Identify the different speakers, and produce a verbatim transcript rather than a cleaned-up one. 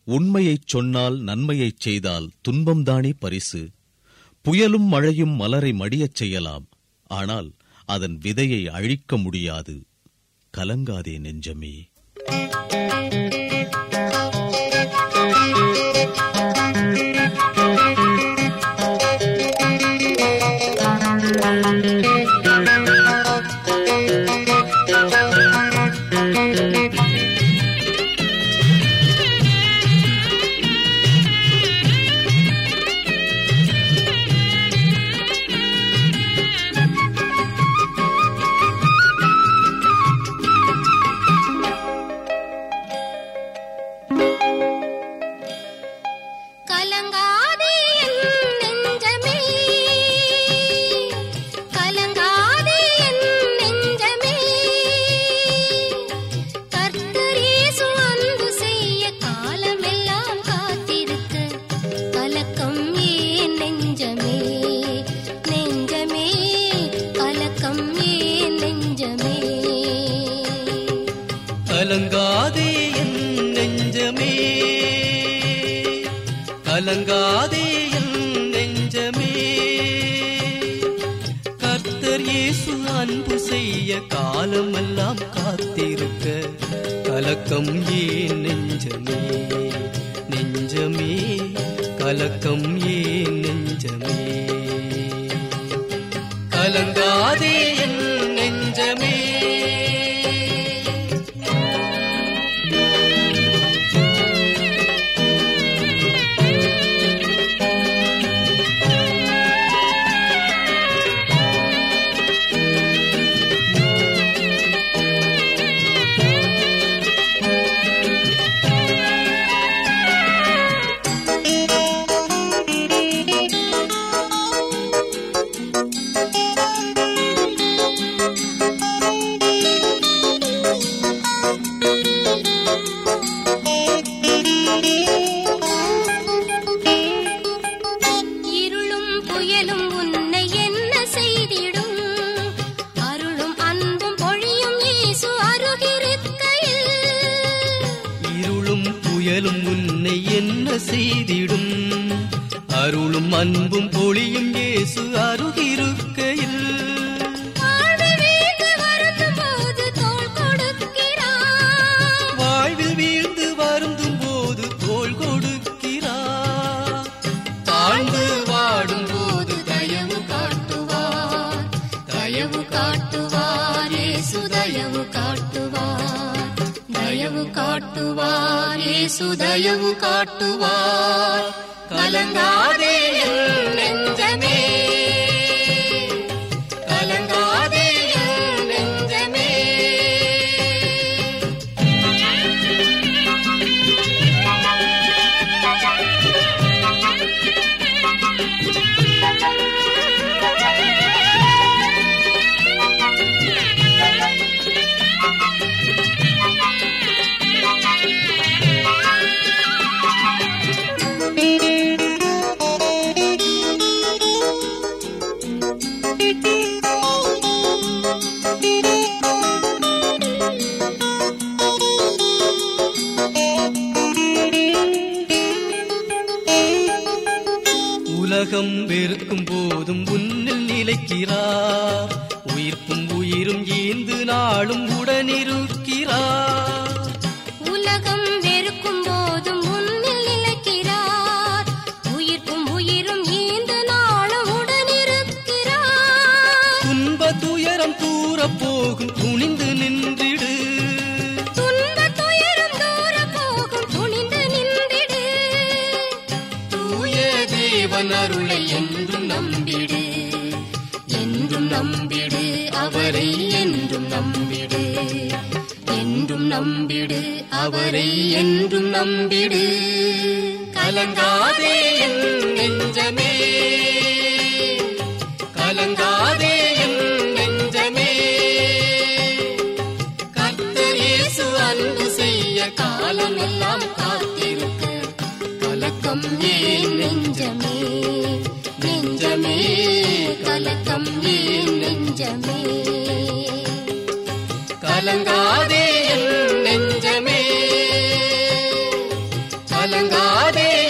Speaker 1: உண்மையைச் சொன்னால் நன்மையைச் செய்தால் துன்பம்தானே பரிசு. புயலும் மழையும் மலரை மடியச் செய்யலாம், ஆனால் அதன் விதையை அழிக்க முடியாது. கலங்காதே நெஞ்சமே.
Speaker 2: கலங்காதே என் நெஞ்சமே, கலங்காதே என் நெஞ்சமே, கர்த்தர் இயேசு அன்பு செய்ய காலமெல்லாம் காத்திருக்க கலக்கம் ஏன் நெஞ்சமே, நெஞ்சமே கலக்கம் ஏன் நெஞ்சமே, கலங்காதே என் நெஞ்சமே. புயலும் உன்னை என்ன செய்திடும், அருளும் அன்பும் பொழியும் இயேசு அருகிருக்கையில். வாழ்வில் வீழ்ந்து வருந்தும் போது தோள் கொடுக்கிறார், வாழ்வில் வீழ்ந்து வருந்தும் போது தோள் கொடுக்கிறார், தாழ்ந்து வாடும் போது தயவு காட்டுவார், தயவு காட்டுவார் இயேசு தயவு காட்டுவார், தயவு காட்டுவார் இயேசு தயவு காட்டுவார். கலங்காதே என் நெஞ்சமே, கலங்காதே என் நெஞ்சமே. உலகம் வெறுக்கும் போதும் உன்னில் நிலைக்கிறார், உயிர்ப்பும் உயிரும் ஈந்து நாளும் உடனிருக்கிறார். உலகம் வெறுக்கும் போதும் உன்னில் நிலைக்கிறார், உயிர்ப்பும் உயிரும் ஈந்து நாளும் உடனிருக்கிறார். துன்ப துயரம் தூர போகும் துணிந்து நின்றிடு, துன்ப துயரம் தூர போகும் துணிந்து நின்றிடு, தூய தேவன் அருளை என்றும் நம்பிடு, என்றும் நம்பிடு அவரை என்றும் நம்பிடு, என்றும் நம்பிடு அவரை என்றும் நம்பிடு. கலங்காதே என் நெஞ்சமே, கலங்காதே என் நெஞ்சமே, கர்த்தர் இயேசு அன்பு செய்ய காலமெல்லாம் காத்திருக்க கலக்கம் ஏன் நெஞ்சமே, நெஞ்சமே கலக்கம் ஏன் நெஞ்சமே, கலங்காதே என் நெஞ்சமே, கலங்காதே